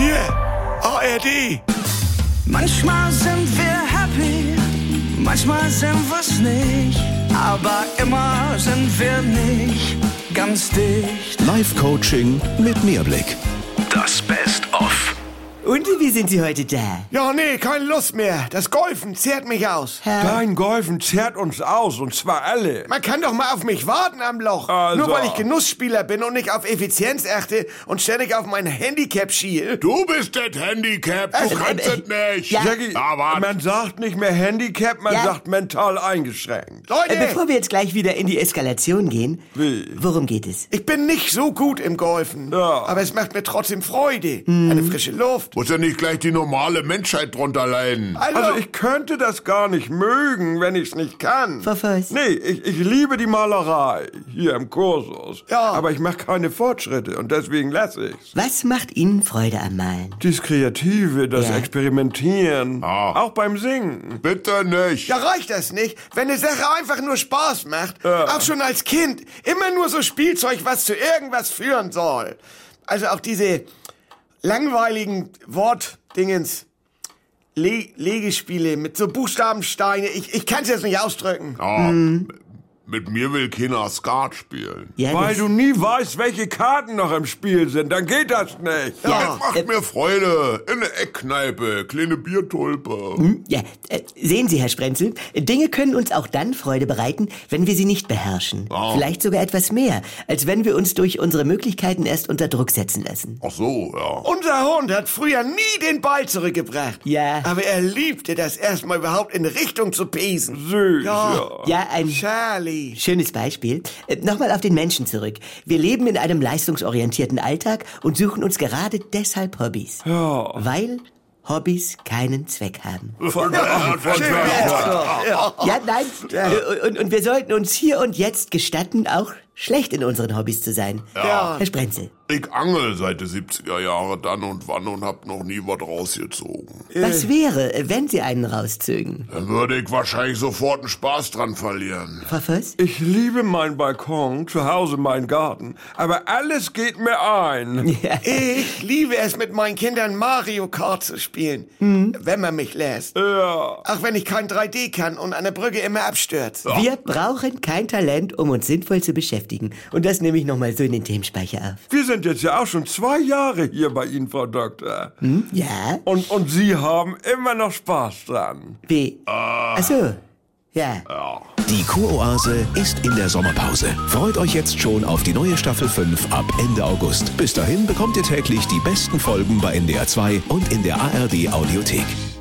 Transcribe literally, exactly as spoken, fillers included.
Hier, A R D. Manchmal sind wir happy, manchmal sind wir's nicht, aber immer sind wir nicht ganz dicht. Live-Coaching mit Mehrblick. Das Best-of. Und wie sind Sie heute da? Ja, nee, keine Lust mehr. Das Golfen zehrt mich aus. Dein Golfen zehrt uns aus, und zwar alle. Man kann doch mal auf mich warten am Loch. Also. Nur weil ich Genussspieler bin und nicht auf Effizienz achte und ständig auf mein Handicap schiehe. Du bist das Handicap, du Äh, kannst äh, es nicht. ja. Jackie, Aber man sagt nicht mehr Handicap, man Ja. sagt mental eingeschränkt. Leute, Äh, bevor wir jetzt gleich wieder in die Eskalation gehen, Wie? worum geht es? ich bin nicht so gut im Golfen. Ja. Aber es macht mir trotzdem Freude. Eine frische Luft. muss ja nicht gleich die normale Menschheit drunter leiden. Also ich könnte das gar nicht mögen, wenn ich's nicht kann. Verfass. Nee, ich, ich liebe die Malerei hier im Kursus. Ja. Aber ich mache keine Fortschritte und deswegen lasse ich's. Was macht Ihnen Freude am Malen? Das Kreative, das Ja. Experimentieren, Ah. auch beim Singen. Bitte nicht. Ja, reicht das nicht? Wenn eine Sache einfach nur Spaß macht, auch schon als Kind, immer nur so Spielzeug, was zu irgendwas führen soll. Also auch diese langweiligen Wortdingens, Le Legespiele mit so Buchstabensteine, ich, ich kann's jetzt nicht ausdrücken. Ja, mit mir will keiner Skat spielen. Ja, Weil das- du nie weißt, welche Karten noch im Spiel sind, dann geht das nicht. Ja. Das macht äh, mir Freude. In der Eckkneipe, kleine Biertulpe. Ja, äh, sehen Sie, Herr Sprenzel, Dinge können uns auch dann Freude bereiten, wenn wir sie nicht beherrschen. Vielleicht sogar etwas mehr, als wenn wir uns durch unsere Möglichkeiten erst unter Druck setzen lassen. Ach so, ja. Unser Hund hat früher nie den Ball zurückgebracht. Ja. Aber er liebte das erstmal überhaupt in Richtung zu pesen. Süß, Ja. ja. Ja, ein Charlie. schönes Beispiel. Äh, Nochmal auf den Menschen zurück. Wir leben in einem leistungsorientierten Alltag und suchen uns gerade deshalb Hobbys. Ja. Weil Hobbys keinen Zweck haben. Ja. Ja, nein. Äh, Und, und wir sollten uns hier und jetzt gestatten, auch schlecht in unseren Hobbys zu sein. Ja. Herr Sprenzel, Ich angel seit den siebziger Jahre dann und wann und hab noch nie was rausgezogen. was wäre, wenn Sie einen rauszögen? Dann würde ich wahrscheinlich sofort einen Spaß dran verlieren. Frau Voss? Ich liebe meinen Balkon, zu Hause meinen Garten, aber alles geht mir ein. Ja. Ich liebe es, mit meinen Kindern Mario Kart zu spielen, wenn man mich lässt. Ja. Auch wenn ich kein drei D kann und an der Brücke immer abstürzt. Wir brauchen kein Talent, um uns sinnvoll zu beschäftigen. Und das nehme ich nochmal so in den Themenspeicher auf. Wir sind jetzt ja auch schon zwei Jahre hier bei Ihnen, Frau Doktor. Hm? Ja? Und, und Sie haben immer noch Spaß dran. Wie? Ach so. Ja. Die Kuroase ist in der Sommerpause. Freut euch jetzt schon auf die neue Staffel fünf ab Ende August. Bis dahin bekommt ihr täglich die besten Folgen bei N D R zwei und in der A R D Audiothek.